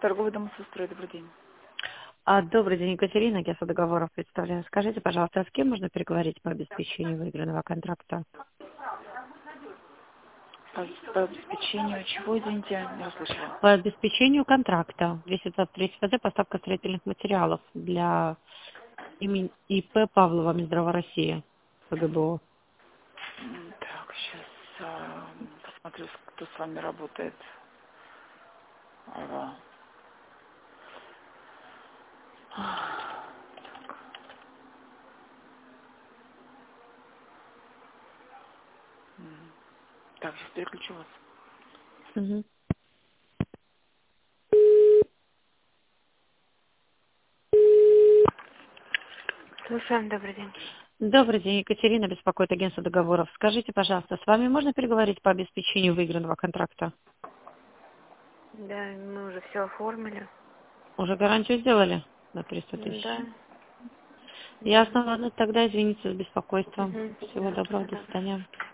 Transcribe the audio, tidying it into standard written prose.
Торговый дом «Сестрой». Добрый день. Добрый день, Екатерина, агентство договоров представляю. Скажите, пожалуйста, а с кем можно переговорить по обеспечению выигранного контракта? По обеспечению чего, извините, не услышала. По обеспечению контракта 223 ФЗ, поставка строительных материалов для ИП Павлова, Минздрава России, ПГБО. Так, сейчас посмотрю, кто с вами работает. Ага. Так, сейчас переключу вас. Мгм. Слушаем, добрый день. Добрый день, Екатерина, беспокоит агентство договоров. Скажите, пожалуйста, с вами можно переговорить по обеспечению выигранного контракта? Да, мы уже все оформили. Уже гарантию сделали на 300 Да. тысяч? Ясно, ладно, тогда извините за беспокойство. Угу. Всего Да, доброго, до да. свидания.